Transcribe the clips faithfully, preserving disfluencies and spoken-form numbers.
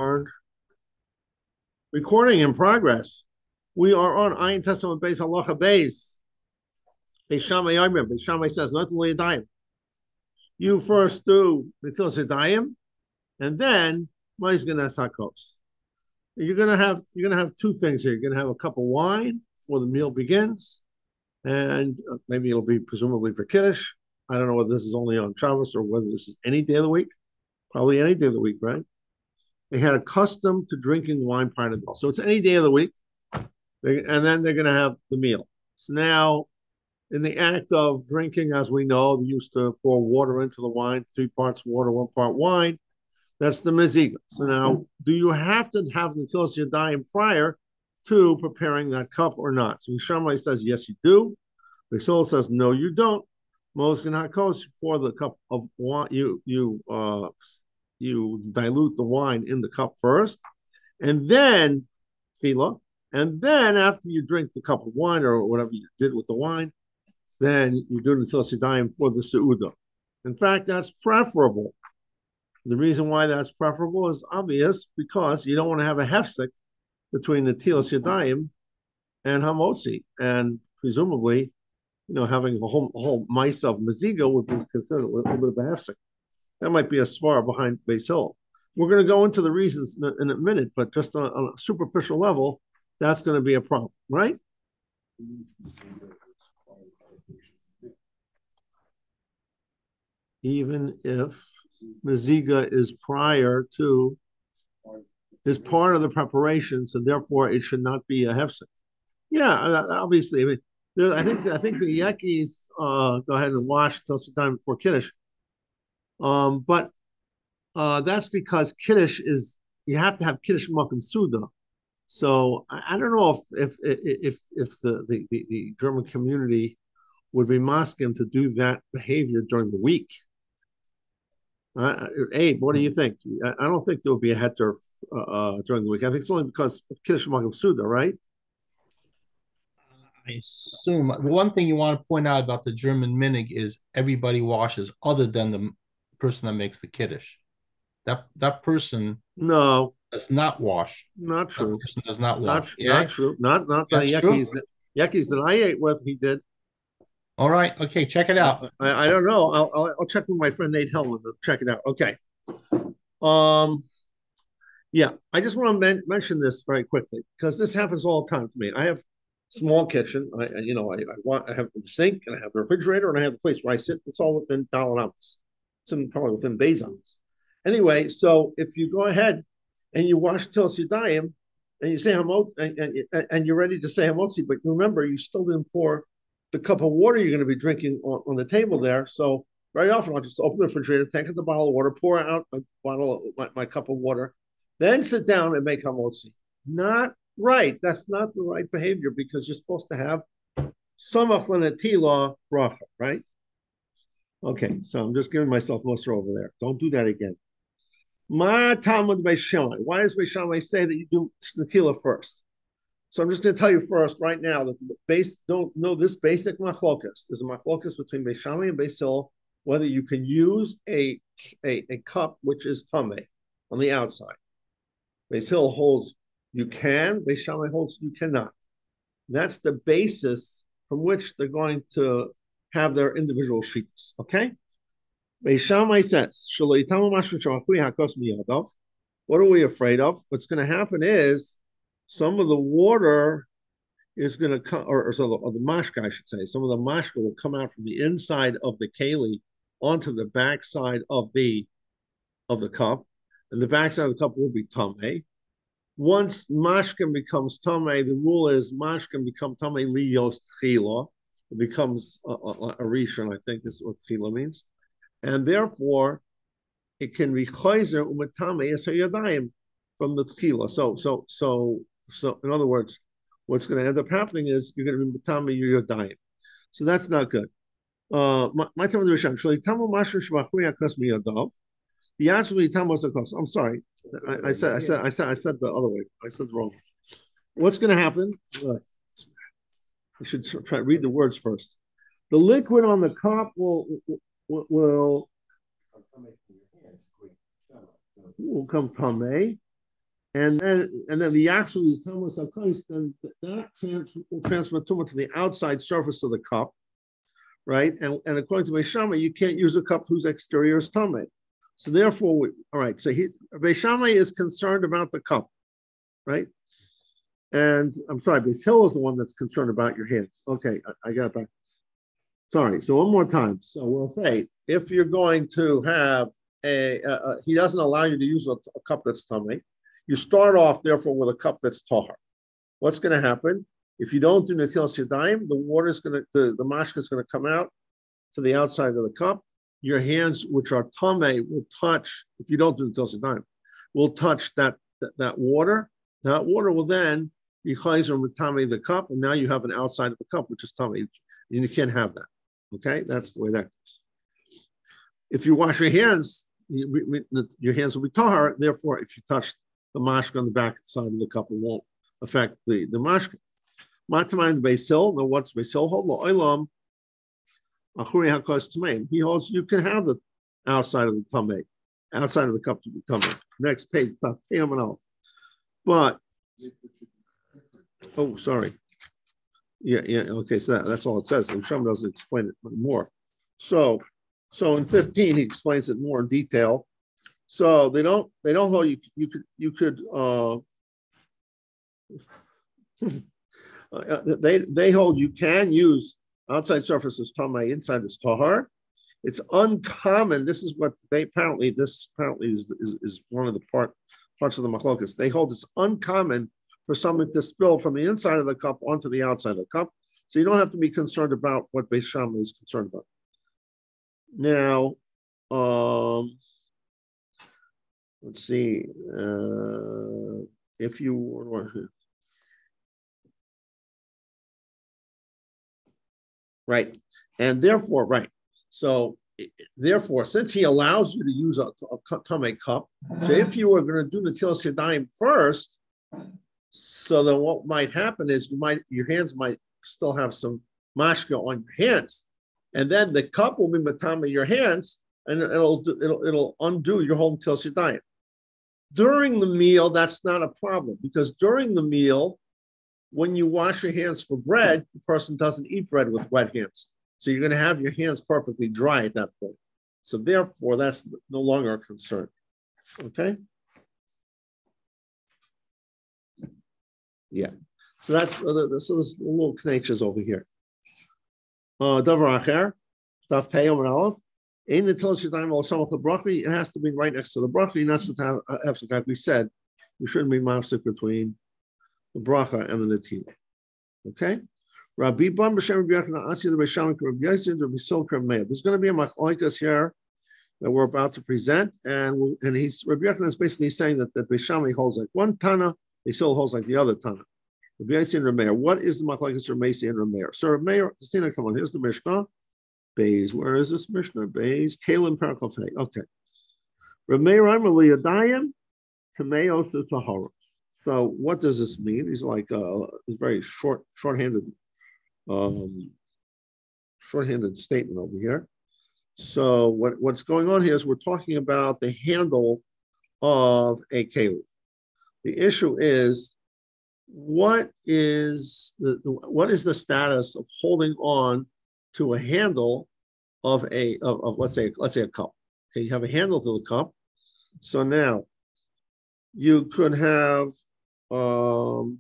Recording in progress. We are on Ayin Testament base Halacha base. Beis Shammai Omer. Beis Shammai says nothing Yadayim. You first do Netilas Yadayim, and then Ma'is Hakos. You're gonna have you're gonna have two things here. You're gonna have a cup of wine before the meal begins, and maybe it'll be presumably for Kiddush. I don't know whether this is only on Shabbos or whether this is any day of the week. Probably any day of the week, right? They had a custom to drinking wine prior to the meal. So it's any day of the week. They, and then they're going to have the meal. So now, in the act of drinking, as we know, they used to pour water into the wine, three parts water, one part wine. That's the meziga. So now, do you have to have the Netilas Yadayim prior to preparing that cup or not? So Shammai says, yes, you do. Beisol says, no, you don't. Moskin HaKos, you pour the cup of wine, you, you, uh, you dilute the wine in the cup first, and then tefillah, and then after you drink the cup of wine or whatever you did with the wine, then you do Netilas Yadayim for the seudah. In fact, that's preferable. The reason why that's preferable is obvious, because you don't want to have a hefsek between the Netilas Yadayim and hamotzi, and presumably, you know, having a whole, a whole mice of meziga would be considered a little bit of a hefsek. That might be a svara behind Beis Hill. We're going to go into the reasons in a, in a minute, but just on a, on a superficial level, that's going to be a problem, right? Even if meziga is prior to, is part of the preparation, so therefore it should not be a hefsek. Yeah, obviously. I mean, there, I think I think the Yekis uh, go ahead and wash till some time before Kiddush. Um, but uh, that's because Kiddush is, you have to have Kiddush Makom Suda. So I, I don't know if if if if the, the, the, the German community would be masking to do that behavior during the week. Uh, Abe, what do you think? I, I don't think there will be a heter uh, uh, during the week. I think it's only because of Kiddush Makom Suda, right? I assume the one thing you want to point out about the German minig is everybody washes other than the person that makes the kiddush. That that person No, does not wash. not That true. person does not Not wash. not Yeah, true. Not not the that's true. Yekis that Yekis that I ate with. He did. All right. Okay, check it I, out. I, I don't know. I'll, I'll, I'll check with my friend Nate Hellman to check it out. Okay. Um. Yeah, I just want to men- mention this very quickly because this happens all the time to me. I have small kitchen. I, you know, I, I want I have the sink and I have the refrigerator and I have the place where I sit. It's all within Dalanamas. It's in, probably within Bezons. Anyway, so if you go ahead and you wash Netilas Yadayim and you say hamot and, and, and you're ready to say hamotzi, but remember you still didn't pour the cup of water you're going to be drinking on, on the table there. So very often I'll just open the refrigerator, take out the bottle of water, pour out my bottle of, my, my cup of water, then sit down and make hamotzi. Not right. That's not the right behavior because you're supposed to have samach l'netila bracha, right? Okay, so I'm just giving myself muster over there. Don't do that again. Ma Talmud Beis Shammai. Why does Beis Shammai say that you do netila first? So I'm just going to tell you first, right now, that the base don't know this basic machlokas. There's a machlokas between Beis Shammai and Beis Hill, whether you can use a, a, a cup which is tameh on the outside. Beis Hill holds you can, Beis Shammai holds you cannot. That's the basis from which they're going to have their individual shittas. Okay? Beis Shammai says, what are we afraid of? What's going to happen is some of the water is going to come, or, or, so the, or the mashka, I should say, some of the mashka will come out from the inside of the keli onto the backside of the of the cup, and the backside of the cup will be tameh. Once mashkin becomes tameh, the rule is mashkin become tameh liyos tchila. It becomes a, a, a rishon, I think is what tchila means, and therefore it can be chayzer umatame yadayim from the tchila. So, so, so, so, in other words, what's going to end up happening is you're going to be matame your yadayim. So that's not good. Uh, my time of the Rishon, shali tamu mashur shmachri akas miyadav. I'm sorry. I, I said, I said, I said, I said the other way. I said wrong. What's going to happen? Uh, I should try to read the words first. The liquid on the cup will will, will, will come tameh, And then and then the actual Thomas Akais, then that trans, will transfer tumah to the outside surface of the cup, right? And, and according to Beishama, you can't use a cup whose exterior is tamei. So therefore, we, all right. So he Beishama is concerned about the cup, right? And I'm sorry, Beis Hillel is the one that's concerned about your hands. Okay, I, I got it back. Sorry. So one more time. So we'll say if you're going to have a, a, a he doesn't allow you to use a, a cup that's tamei. You start off, therefore, with a cup that's tahar. What's going to happen? If you don't do netilas yadayim, the water is going to, the, the mashka is going to come out to the outside of the cup. Your hands, which are tamei, will touch, if you don't do netilas yadayim, will touch that, that, that water. That water will then be chayzer mitame the cup, and now you have an outside of the cup, which is tamei, and you can't have that. Okay? That's the way that goes. If you wash your hands, you, your hands will be tahar. Therefore, if you touch the mashka on the back side of the cup, it won't affect the, the mashka. Matamayim Beis Hillel, now what's Beis Hillel hold? Lo'olam achuri hakos tamei. He holds you can have the outside of the tamei, outside of the cup to be tamei. Next page, but oh, sorry. Yeah, yeah, okay, so that, that's all it says. And Shum doesn't explain it more. So, so in fifteen, he explains it more in detail. So they don't they don't hold you you could you could uh, they they hold you can use outside surface as tamei, inside is tahar. It's uncommon. This is what they apparently this apparently is, is, is one of the part parts of the machlokas. They hold it's uncommon for something to spill from the inside of the cup onto the outside of the cup. So you don't have to be concerned about what Beis Shammai is concerned about. Now, um, let's see, uh, if you were, right, and therefore, right, so therefore, since he allows you to use a, a tamei cup, so if you were going to do netilas yadayim first, so then what might happen is you might your hands might still have some mashka on your hands, and then the cup will be matama your hands, and it'll it'll it'll undo your whole netilas yadayim. During the meal, that's not a problem because during the meal, when you wash your hands for bread, the person doesn't eat bread with wet hands. So you're going to have your hands perfectly dry at that point. So therefore, that's no longer a concern. Okay? Yeah. So that's so there's little connections over here. Uh, Davar acher, daf pei amud aleph. Ein netilas yadayim al samach lebracha. It has to be right next to the bracha. Not to have, like we said, we shouldn't be mafsik between the bracha and the netilah. Okay. Rabbi Ban b'shem Rabbi Yochanan Asi the Beisham Rabbi Yosef Rabbi Sil Meir. There's going to be a machlokes here that we're about to present, and we'll, and he's Rabbi Yochanan is basically saying that that Beisham holds like one Tana, he still holds like the other Tana. Rabbi Yosef and Rabbi Meir. What is the machlokes Rabbi Yosef and Rabbi Meir? So Rabbi Meir, Christina, come on. Here's the Mishnah. Beis. Where is this Mishnah? Beis. Kalim Parakal Fei. Okay. Rabbi Meir Amar Liyadayim Tameos Tahara. So what does this mean? He's like uh, it's very short, short-handed. Um, short-handed statement over here. So what, what's going on here is we're talking about the handle of a keli. The issue is what is the what is the status of holding on to a handle of a of, of let's say let's say a cup. Okay, you have a handle to the cup. So now you could have um,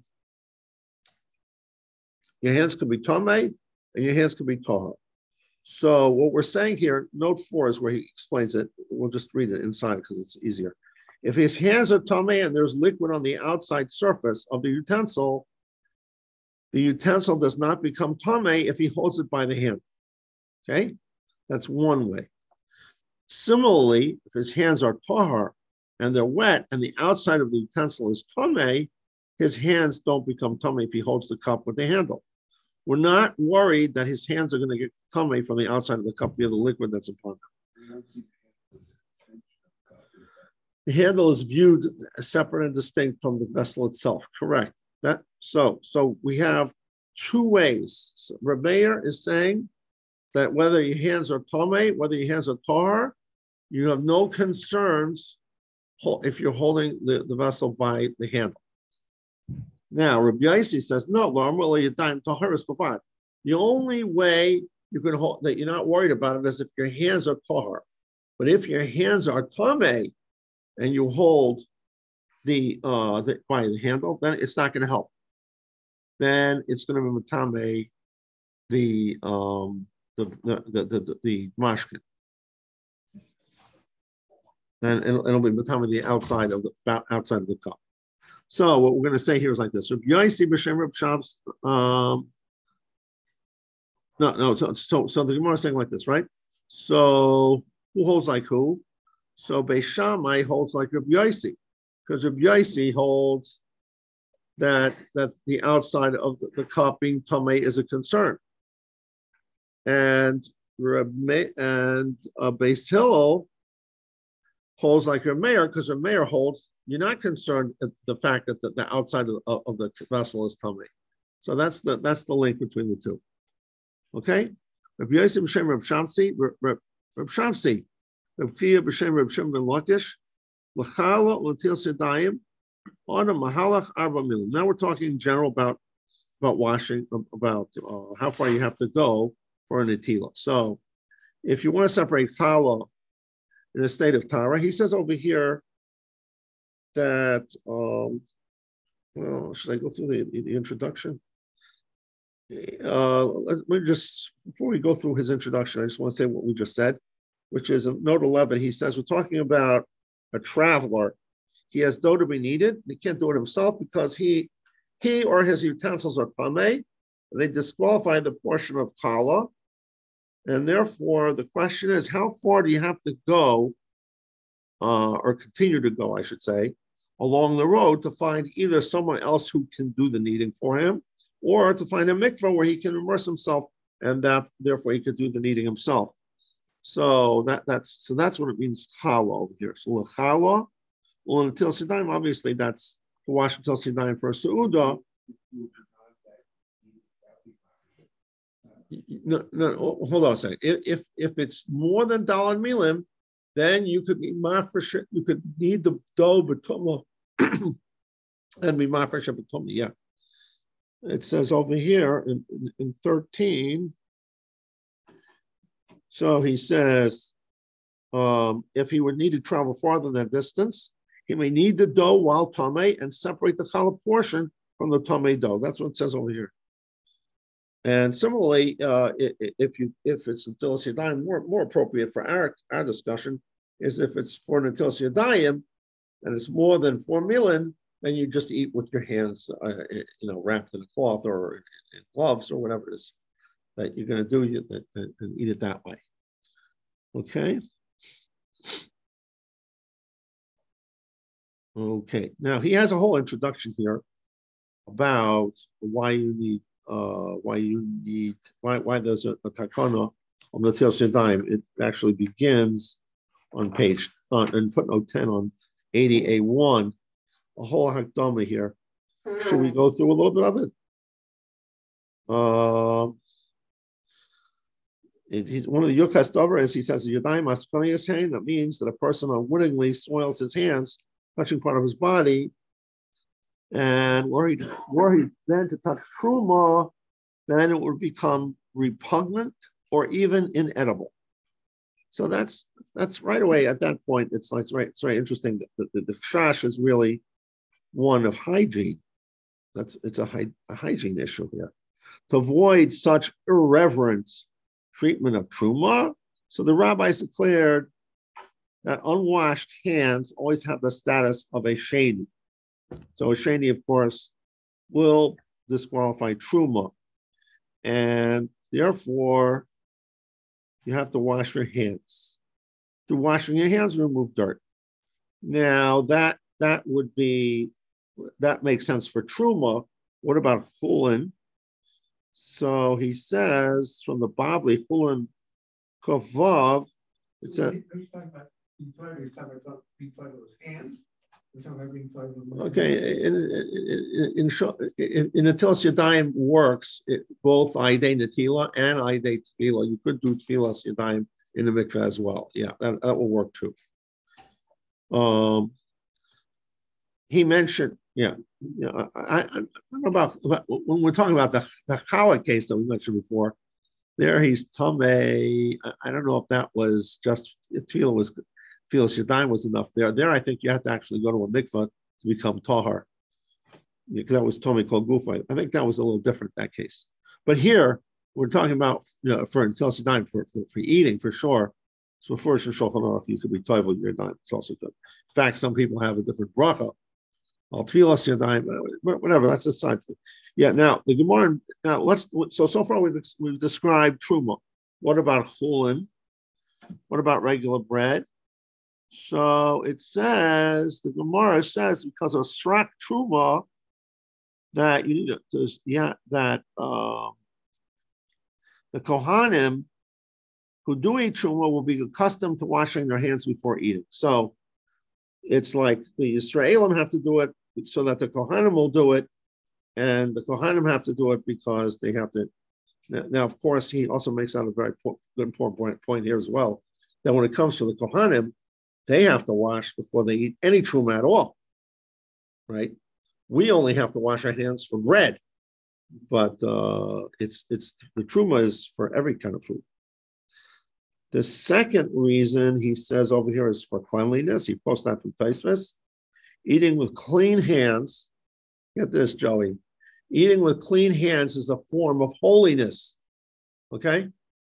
your hands could be tamei and your hands could be tahar. So what we're saying here, note four is where he explains it. We'll just read it inside because it's easier. If his hands are tamei and there's liquid on the outside surface of the utensil, the utensil does not become tamei if he holds it by the hand. Okay, that's one way. Similarly, if his hands are tahar and they're wet and the outside of the utensil is tamei, his hands don't become tamei if he holds the cup with the handle. We're not worried that his hands are going to get tamei from the outside of the cup via the liquid that's upon them. The handle is viewed separate and distinct from the vessel itself. Correct. That so so we have two ways. So Rabbi Meir is saying that whether your hands are tamei, whether your hands are tahar, you have no concerns if you're holding the, the vessel by the handle. Now, Rabbi Yossi says, no, the only way you can hold that you're not worried about it is if your hands are tahar. But if your hands are tameh and you hold the uh the, by the handle, then it's not going to help. Then it's going to be matame the um the the the the, the, the mashkin. And it'll, it'll be matame the outside of the outside of the cup. So what we're going to say here is like this: Rabbi Yossi b'shem Reb Shams. Um, no, no. So, so, so the Gemara is saying like this, right? So who holds like who? So Beis Shammai holds like Rabbi Yossi, because Rabbi Yossi holds that that the outside of the, the cup being tamei is a concern, and Rabbi and uh, Beis Hillel holds like your mayor, because your mayor holds. You're not concerned at the fact that the, the outside of, of the vessel is tummy. So that's the that's the link between the two. Okay? Rabbi Yossi b'shem Reb Shamsi, Reb Shamsi, Reb Chia b'shem Reb Shimon ben Lakish, l'chala l'til sedayim, on a mahalach arba milim. Now we're talking in general about about washing, about uh, how far you have to go for a netila. So if you want to separate chala in a state of tara, he says over here that, um, well, should I go through the, the, the introduction? Uh, let me just, before we go through his introduction, I just want to say what we just said, which is in note eleven. He says, we're talking about a traveler. He has dough to be needed. He can't do it himself because he he or his utensils are tameh. They disqualify the portion of challah. And therefore, the question is, how far do you have to go, uh, or continue to go, I should say, along the road to find either someone else who can do the kneading for him, or to find a mikvah where he can immerse himself, and that therefore he could do the kneading himself. So that that's so that's what it means challah over here. So l'challah, well, until sidaim, obviously that's to wash until sidaim for a su'udah. No, no, hold on a second. If if it's more than dalad milim, then you could be mafresh. You could knead the dough b'tumah and be mafresh b'tumah. Yeah, it says over here in, in, in thirteen. So he says, um, if he would need to travel farther than that distance, he may knead the dough while tamei and separate the challah portion from the tamei dough. That's what it says over here. And similarly, uh, if you if it's netilas yadayim, more more appropriate for our, our discussion is if it's for netilas yadayim and it's more than four milin, then you just eat with your hands, uh, you know, wrapped in a cloth or in gloves or whatever it is that you're going to do, you and eat it that way. Okay. Okay. Now he has a whole introduction here about why you need. Uh, why you need why why there's a, a takana on the netilas yadayim. It actually begins on page uh, in footnote ten on eighty A one. A whole hakdama here. Should we go through a little bit of it? Uh, it he's, one of the yukas davar is he says yadayim askana hand. That means that a person unwittingly soils his hands, touching part of his body. And were he, were he then to touch truma, then it would become repugnant or even inedible. So that's that's right away at that point. It's like it's right. It's very interesting that the, the, the chash is really one of hygiene. That's it's a, a hygiene issue here. To avoid such irreverent treatment of truma, so the rabbis declared that unwashed hands always have the status of a shady. So a sheni, of course, will disqualify truma, and therefore you have to wash your hands. Through washing your hands, remove dirt. Now that that would be that makes sense for truma. What about chulin? So he says from the Babli chulin kavav. It's a okay. In in in, in, in netilas yadayim works it, both aidei netila and aidei tefillah. You could do tefillas yadayim in the mikveh as well. Yeah, that, that will work too. Um, he mentioned, yeah, yeah. I, I, I don't know about, about when we're talking about the the Chala case that we mentioned before. There, he's Tomei. I, I don't know if that was just if Tefillah was Tefillah Shadayim was enough there. There, I think you have to actually go to a mikvah to become tahar. Because that was Tomei called Gufa. I think that was a little different that case. But here we're talking about you know, for Tefillah Shadayim for, for for eating for sure. So for Shulchan Aruch, you could be toivel your dime. It's also good. In fact, some people have a different bracha. Al Tefillah Shadayim, whatever. That's a side thing. Yeah. Now the Gemara. Now let's. So so far we've we've described truma. What about chulin? What about regular bread? So it says the Gemara says because of srak truma that you need to yeah that um, the kohanim who do eat truma will be accustomed to washing their hands before eating. So it's like the Israelim have to do it so that the kohanim will do it, and the kohanim have to do it because they have to. Now, now of course, he also makes out a very good important point, point here as well, that when it comes to the kohanim, they have to wash before they eat any truma at all, right? We only have to wash our hands for bread, but uh, it's it's the truma is for every kind of food. The second reason he says over here is for cleanliness. He posts that from Tosfos. Eating with clean hands. Get this, Joey. Eating with clean hands is a form of holiness. Okay?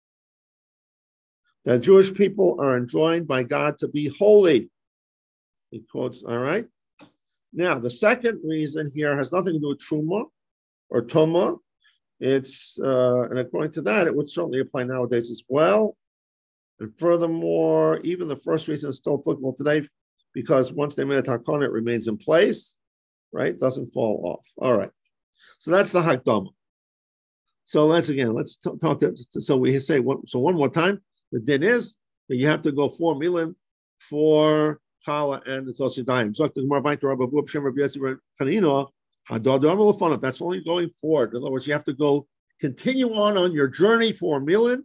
That Jewish people are enjoined by God to be holy. He quotes, all right? Now, the second reason here has nothing to do with truma or toma. It's, uh, and according to that, it would certainly apply nowadays as well. And furthermore, even the first reason is still applicable today because once they made a takon, it remains in place, right? Doesn't fall off. All right. So that's the hakdama. So let's again, let's t- talk to, so we say, one, so one more time, the din is that you have to go four milim for challah and the tosidayim. That's only going forward. In other words, you have to go continue on on your journey for milim.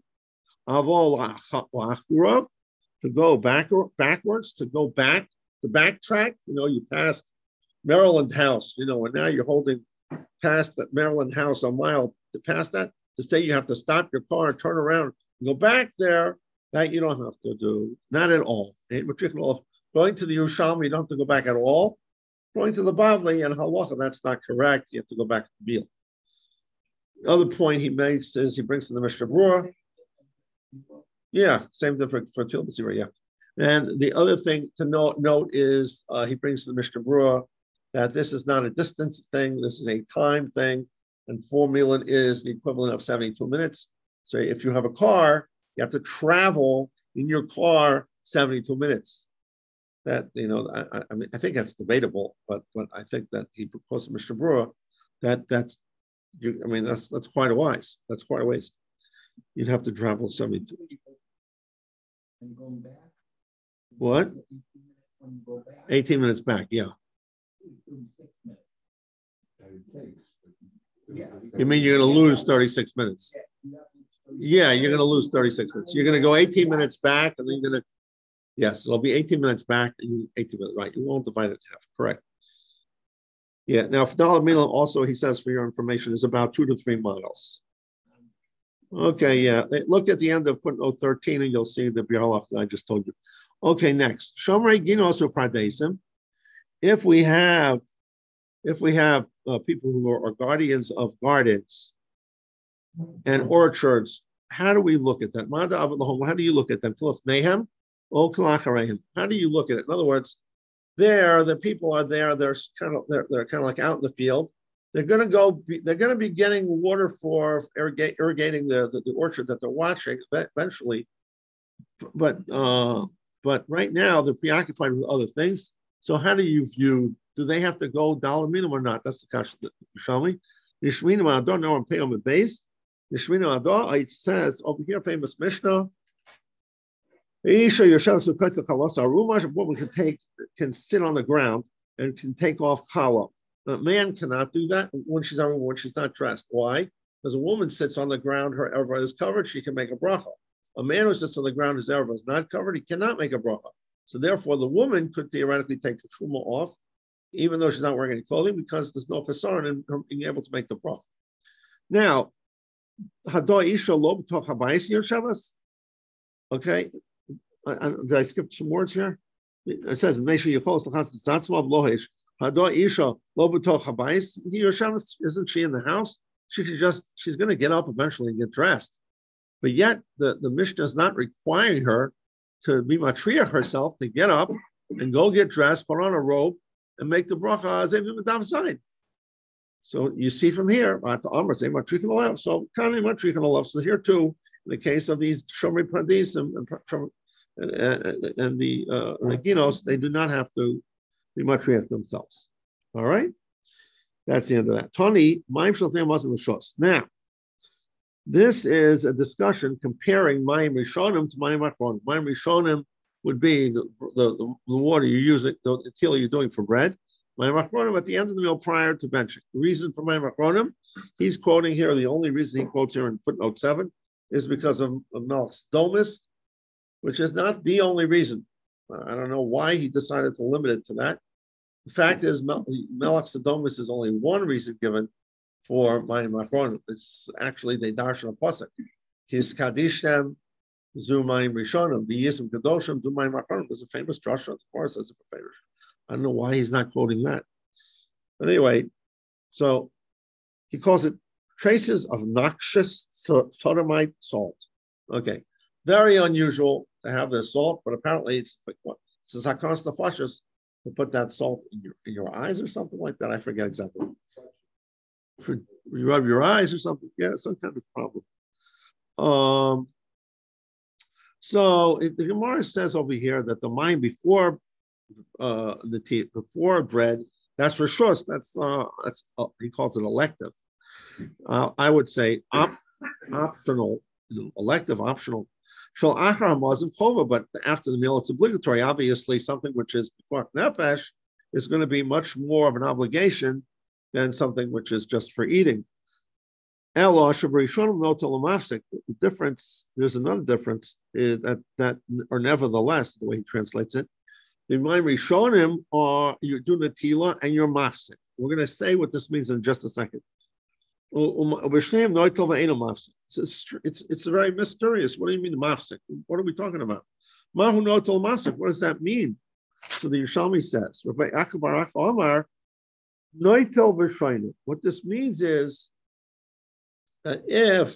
To go back backwards, to go back, to backtrack. You know, you passed Maryland House, you know, and now you're holding past that Maryland House a mile to pass that. To say you have to stop your car and turn around and go back there, that you don't have to do, not at all. Going to the Yerushalmi, you don't have to go back at all. Going to the Bavli and Halacha, that's not correct. You have to go back to the meal. The other point he makes is he brings in the Mishnah Berurah. Yeah, same thing for, for Tilbasira, yeah. And the other thing to note, note is uh, he brings to the Mishnah Berurah that this is not a distance thing, this is a time thing, and four milim is the equivalent of seventy-two minutes. So if you have a car, you have to travel in your car seventy-two minutes. That, you know, I, I mean, I think that's debatable, but but I think that he proposed to Mishnah Berurah that that's, you, I mean, that's that's quite a ways. That's quite a ways. You'd have to travel seventy-two. And going back. What? eighteen minutes back, yeah. You mean you're going to lose thirty-six minutes? Yeah, you're going to lose thirty-six minutes. You're going to go eighteen minutes back, and then you're going to, yes, it'll be eighteen minutes back, and eighteen minutes, right. You won't divide it in half, correct. Yeah, now, Fdala Milam also, he says, for your information, is about two to three miles. Okay, yeah. Look at the end of footnote thirteen, and you'll see the Bialach that I just told you. Okay, next. Shomrei Ginos Ufradesim. If we have, if we have uh, people who are, are guardians of gardens and orchards, how do we look at that? How do you look at them? How do you look at it? In other words, there the people are there. They're kind of they're, they're kind of like out in the field. They're going to go. Be, they're going to be getting water for irrigate, irrigating the, the, the orchard that they're watching eventually. But uh, but right now they're preoccupied with other things. So how do you view? Do they have to go dalaminum or not? That's the question. Yishami, Yishminim Adon now on Peyam and base. Yishminim Adon. It says over here, famous Mishnah. Isha Yoshev Sukotz Chalos Arumash. A woman can take can sit on the ground and can take off challah. A man cannot do that when she's on when she's not dressed. Why? Because a woman sits on the ground, her erva is covered, she can make a bracha. A man who sits on the ground, his erva is not covered, he cannot make a bracha. So therefore, the woman could theoretically take the truma off, even though she's not wearing any clothing, because there's no chasarn in her being able to make the bracha. Now, hado isha lo b'toch habayis Shabbos. Okay, I, I, did I skip some words here? It says Mesha Yichol Slachas Tzatzmav Lohesh Hado Isha Lo B'toch Habayis Shabbos. Isn't she in the house? She could just she's going to get up eventually and get dressed, but yet the the Mishnah is not requiring her to be matriach herself to get up and go get dressed, put on a robe, and make the bracha Zevim Dav Zayin. So you see from here, so Kani Matrichin Olav. So here too, in the case of these Shomri Pradis and, and, and, and the uh, the Ginos, they do not have to be Matriach themselves. All right, that's the end of that. Tony, now, this is a discussion comparing Mayim Rishonim to Mayim Achronim. Mayim Rishonim would be the, the, the, the water you're using, the, the tila you're doing for bread. Mayim Achronim at the end of the meal prior to benching. The reason for Mayim Achronim, he's quoting here, the only reason he quotes here in footnote seven is because of, of Melch's Domus, which is not the only reason. I don't know why he decided to limit it to that. The fact is, Melch's Domus is only one reason given for Mayim Achronim. It's actually they darshan a pasuk. His Kadishtem Zu Mayim Rishonim, the Yisum Kadoshim Zu Mayim Achronim. There's a famous drasha, of course, as a famous. I don't know why he's not quoting that. But anyway, so he calls it traces of noxious sodomite salt. Okay, very unusual to have this salt, but apparently it's it's a sakaras nefashos to put that salt in your in your eyes or something like that. I forget exactly. For you rub your eyes or something, yeah, some kind of problem. Um. So if the Gemara says over here that the mind before uh, the tea before bread, that's rishos. That's uh, that's uh, he calls it elective. Uh, I would say op, optional, you know, elective, optional. Shal achar hamazim chova, but after the meal, it's obligatory. Obviously, something which is pikuach nefesh is going to be much more of an obligation than something which is just for eating. Elo shabarishonim no telamasik. The difference, there's another difference is that that, or nevertheless, the way he translates it. The Mayim Rishonim are you're doing the tila and you're mafsik. We're going to say what this means in just a second. It's, it's, it's, it's very mysterious. What do you mean mafsik? What are we talking about? Mahu notel mafsik. What does that mean? So the Yerushalmi says, what this means is that if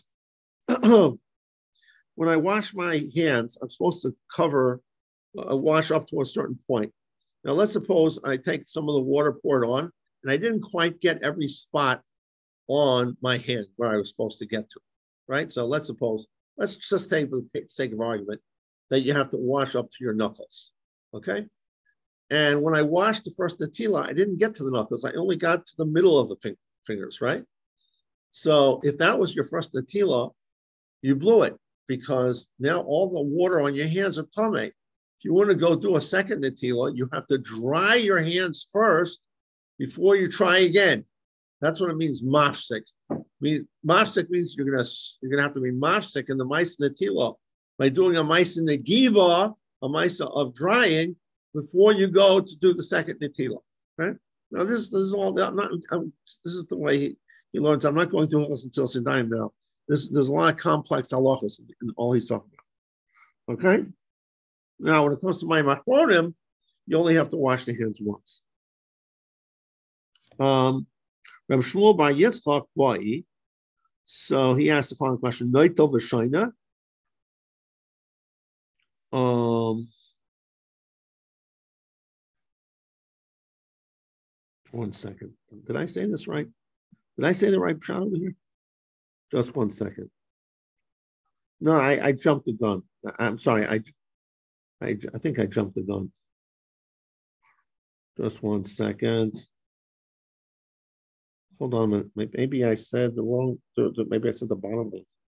when I wash my hands, I'm supposed to cover Uh, wash up to a certain point. Now, let's suppose I take some of the water poured on, and I didn't quite get every spot on my hand where I was supposed to get to, right? So let's suppose, let's just say for the sake of argument, that you have to wash up to your knuckles, okay? And when I washed the first natila, I didn't get to the knuckles. I only got to the middle of the fing- fingers, right? So if that was your first natila, you blew it because now all the water on your hands are tamei. If you want to go do a second natila, you have to dry your hands first before you try again. That's what it means, mafsik. I mean, mafsik means you're gonna you're gonna have to be mafsik in the ma'isa natila by doing a ma'isa negiva, a ma'isa of drying before you go to do the second natila. Right? Now this this is all. I'm not. I'm, this is the way he, he learns. I'm not going through halachas until Sidaim now. This there's a lot of complex halachas in, in all he's talking about. Okay. Now, when it comes to Mayim Achronim, you only have to wash the hands once. Um, Rabbi Shmuel Bar Yitzchak Boi, so he asked the following question: Noitel v'shoina. Um, one second. Did I say this right? Did I say the right shot over here? Just one second. No, I, I jumped the gun. I, I'm sorry. I. I, I think I jumped the gun. Just one second. Hold on a minute. Maybe I said the wrong. Maybe I said the bottom.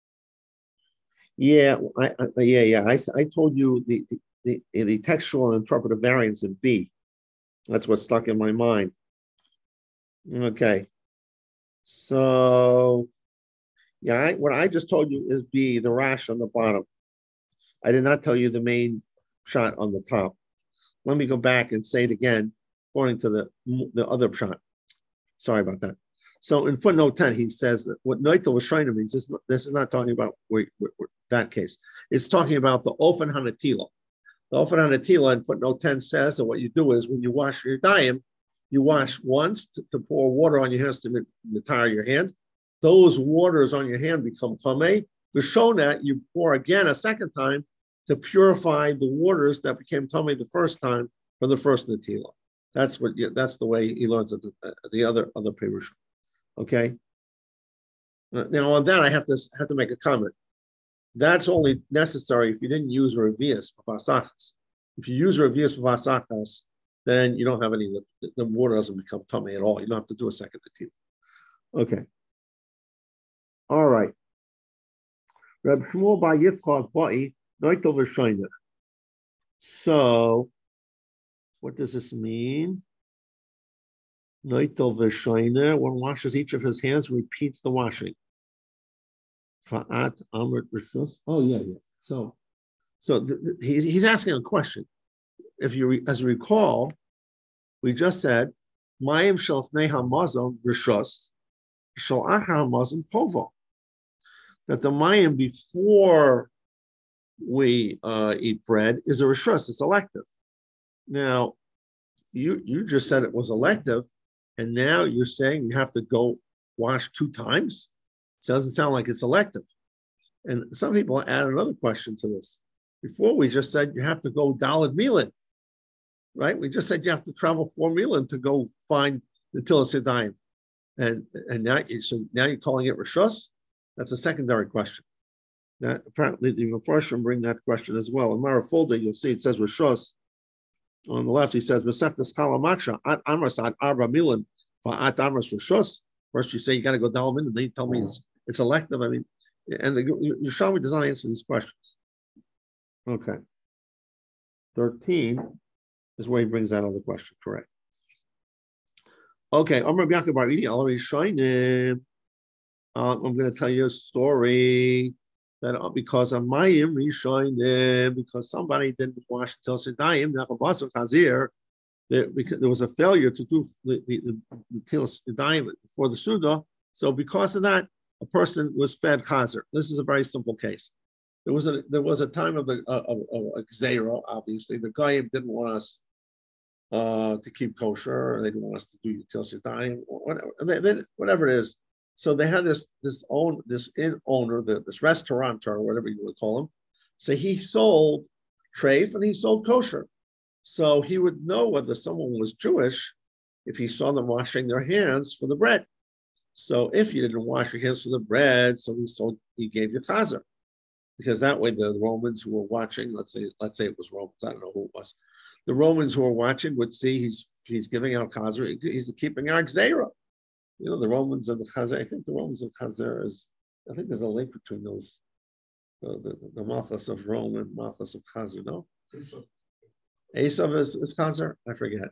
Yeah, I, I yeah, yeah. I, I told you the, the the textual and interpretive variance in B. That's what stuck in my mind. Okay. So, yeah, I, what I just told you is B, the rash on the bottom. I did not tell you the main shot on the top. Let me go back and say it again. according to the, the other pshat. Sorry about that. So in footnote ten, he says that what Noitel V'Shoina means, this, this is not talking about where, where, where, that case. It's talking about the Ofen Hanatila. The Ofen Hanatila in footnote ten says that what you do is when you wash your dayim, you wash once to, to pour water on your hands to retire your hand. Those waters on your hand become tamei. The shonat, you pour again a second time to purify the waters that became tamei the first time for the first natila. That's what. You, that's the way he learns at the, uh, the other other perush. Okay. Now on that, I have to have to make a comment. That's only necessary if you didn't use revius v'vasachas. If you use revius v'vasachas, then you don't have any. The, the water doesn't become tummy at all. You don't have to do a second natila. Okay. All right. Reb Shmuel bar Yitzchak ba'i noitel v'shoiner. So, what does this mean? Noitel v'shoiner. One washes each of his hands, repeats the washing. Fa'at amrit rishus. Oh yeah, yeah. So, so the, the, he's he's asking a question. If you, as you recall, we just said, "Mayim shel fnei hamazon rishus, shel achar hamazon chova." That the mayim before we uh, eat bread is a rishus, it's elective. Now, you you just said it was elective, and now you're saying you have to go wash two times? It doesn't sound like it's elective. And some people add another question to this. Before we just said you have to go daled milan, right? We just said you have to travel four milan to go find the Tilas Yadayim. And, and now, you, so now you're calling it rishus? That's a secondary question. That apparently the Mepharshim bring that question as well. In Marafulda, you'll see it says rishus. On the left, he says V'seftas Kalamaksha at Amras at Arba Milan at Amras rishus. First, you say you got to go down in, and then you tell me it's it's elective. I mean, and the Yerushalmi does not answer these questions. Okay. thirteen is where he brings that other question. Correct. Okay. Amr Yaakov Bar Idi already shining. Um, I'm going to tell you a story that uh, because of Mayim Rishonim, because somebody didn't wash until Sedayim, Nachabasar Chazir, there, because there was a failure to do the the, the, the Tilas Sedayim before the Suda. So because of that, a person was fed Chazer. This is a very simple case. There was a there was a time of the uh, of, of Xero, obviously. The Goyim didn't want us uh, to keep kosher, or they didn't want us to do Tilas Sedayim, or whatever, they, they, whatever it is. So they had this this own this in owner, the, this restaurateur, or whatever you would call him. So he sold treif and he sold kosher. So he would know whether someone was Jewish if he saw them washing their hands for the bread. So if you didn't wash your hands for the bread, so he sold he gave you chazer, because that way the Romans who were watching, let's say let's say it was Romans, I don't know who it was, the Romans who were watching would see he's he's giving out chazer, he's keeping our gzeira. You know, the Romans and the Chazer, I think the Romans and Chazer is, I think there's a link between those, the, the, the Malchus of Rome and Malchus of Chazer, no? Esav is, is Chazer? I forget.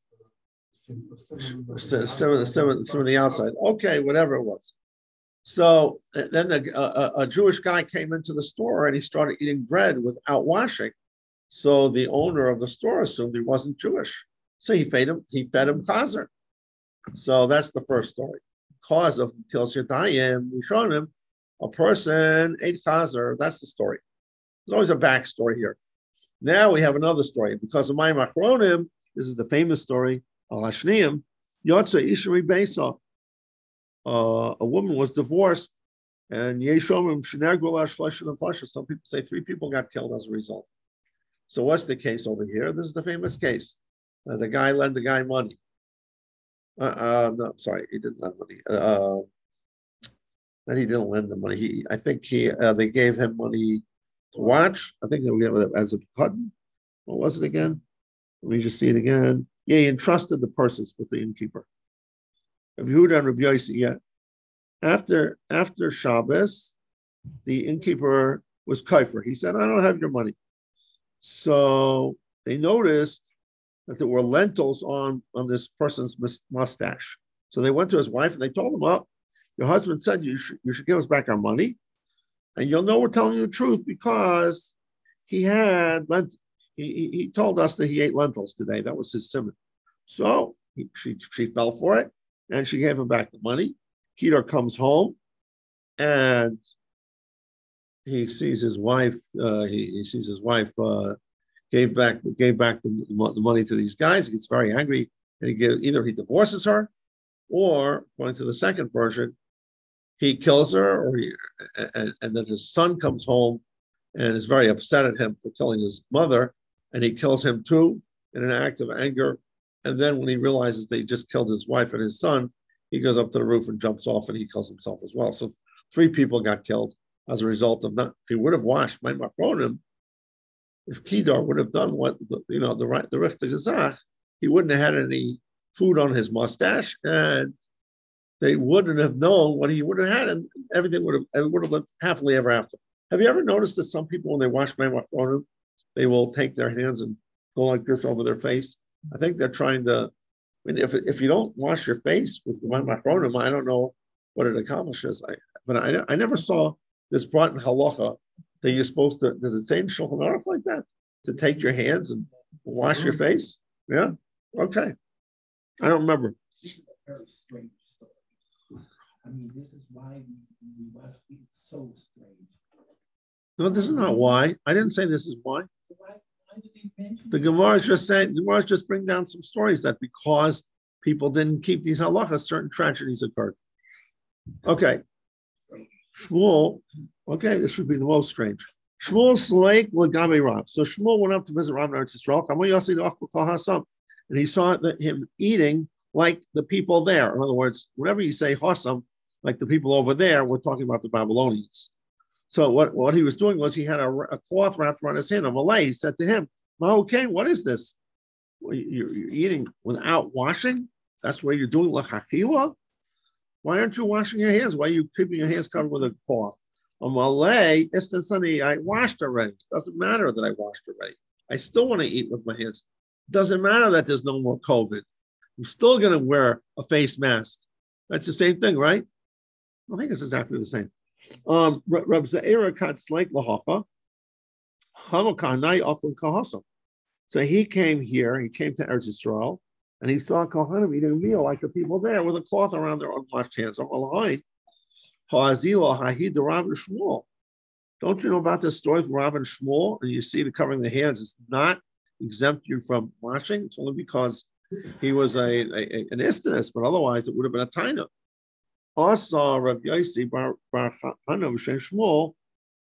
Some, some, some, some of the outside. Okay, whatever it was. So then the, uh, a Jewish guy came into the store and he started eating bread without washing. So the owner of the store assumed he wasn't Jewish. So he fed him, he fed him Chazer. So that's the first story. Cause of Tilas Yadayim, Rishonim, a person ate chazer. That's the story. There's always a backstory here. Now we have another story. Because of Mayim Achronim, this is the famous story, Al Hashniyim, Yotza Ishari Beisa. Uh, a woman was divorced, and Yeshomim Shenergula Shloshin and Fasha. Some people say three people got killed as a result. So what's the case over here? This is the famous case. Uh, the guy lent the guy money. Uh, uh, no, I'm sorry, he didn't lend money. Uh, and he didn't lend the money. He, I think he, uh, they gave him money to watch. I think they gave it as a cotton. What was it again? Let me just see it again. Yeah, he entrusted the purses with the innkeeper. Rabbi Yehuda and Rabbi Yossi, yeah. After after Shabbos, the innkeeper was kaifer. He said, "I don't have your money." So they noticed that there were lentils on, on this person's mustache. So they went to his wife and they told him, "Well, your husband said you should, you should give us back our money. And you'll know we're telling you the truth because he had lent, he, he told us that he ate lentils today. That was his simon." So he, she she fell for it, and she gave him back the money. Kedar comes home, and he sees his wife. Uh, he, he sees his wife uh, gave back gave back the, the money to these guys. He gets very angry, and he gives, either he divorces her, or going to the second version, he kills her, or he, and, and then his son comes home and is very upset at him for killing his mother, and he kills him too in an act of anger. And then when he realizes they just killed his wife and his son, he goes up to the roof and jumps off, and he kills himself as well. So three people got killed as a result of not. If he would have washed my Machronim, if Kedar would have done what the, you know the right the Richter Gazach, he wouldn't have had any food on his mustache, and they wouldn't have known what he would have had, and everything would have it would have lived happily ever after. Have you ever noticed that some people, when they wash my Machronim, they will take their hands and go like this over their face? I think they're trying to. I mean, if if you don't wash your face with my Machronim, I don't know what it accomplishes. I, but I I never saw this brought in halacha that you're supposed to. Does it say in Shulchan Aruch like that, to take your hands and wash your face? Yeah. Okay. I don't remember. Very strange story. I mean, this is why we must be so strange. No, this is not why. I didn't say this is why. Why, why did he mention The Gemara is just saying, the Gemara is just bringing down some stories that because people didn't keep these halachas, certain tragedies occurred. Okay. Shmuel, okay, this should be the most strange. Shmuel Slake Lagabe Rav. So Shmuel went up to visit Rav in Eretz Yisrael, and he saw that him eating like the people there. In other words, whenever you say Hossam, like the people over there, we're talking about the Babylonians. So what, what he was doing was he had a, a cloth wrapped around his hand. A Malay, he said to him, okay, what is this? You're, you're eating without washing? That's what you're doing l'chachila? Why aren't you washing your hands? Why are you keeping your hands covered with a cloth? A Malay, Sunny, I washed already. Doesn't matter that I washed already. I still want to eat with my hands. Doesn't matter that there's no more COVID. I'm still going to wear a face mask. That's the same thing, right? I think it's exactly the same. Um, Reb Ze'era Katzleik Lahacha, Hanukkah often Kahasam. So he came here, he came to Eretz Yisrael, and he saw Kohanim eating a meal like the people there with a cloth around their unwashed hands. Don't you know about this story from Rav and Shmuel? And you see the covering the hands is not exempt you from washing. It's only because he was a, a, a an istinus, but otherwise it would have been a taina. Also, Rav Yossi Bar Bar Chana V'Shem Shmuel.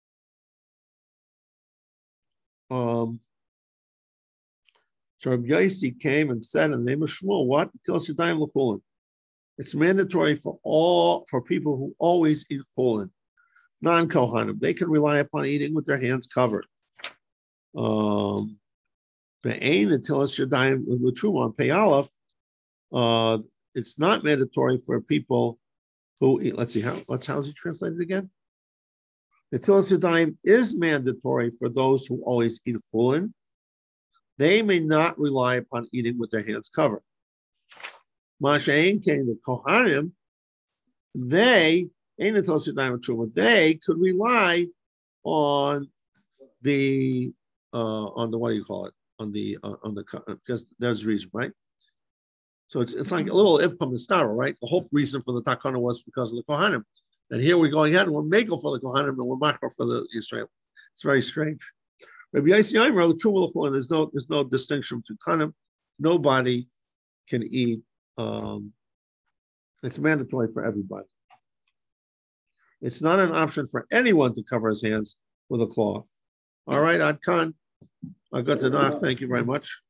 Um, so Rav Yossi came and said in the name of Shmuel, what? It's mandatory for all for people who always eat chulin, non-kohanim. They can rely upon eating with their hands covered. Um, until it's yadayim l'truma on Pei Aleph, uh, it's not mandatory for people who eat. Let's see how. Let's how is it translated again? Until it's yadayim is mandatory for those who always eat chulin. They may not rely upon eating with their hands covered. Masha'en came the kohanim. They they could rely on the uh, on the what do you call it? On the uh, on the because there's a reason, right? So it's it's like a little ifcham mistara, right? The whole reason for the takana was because of the kohanim, and here we're going ahead and we're making for the kohanim and we're making for the Israel. It's very strange. Rabbi Yossi Aimer, the true there's no there's no distinction between kohanim. Nobody can eat. Um, it's mandatory for everybody. It's not an option for anyone to cover his hands with a cloth. All right, Ad Khan, I got the knock. Thank you very much.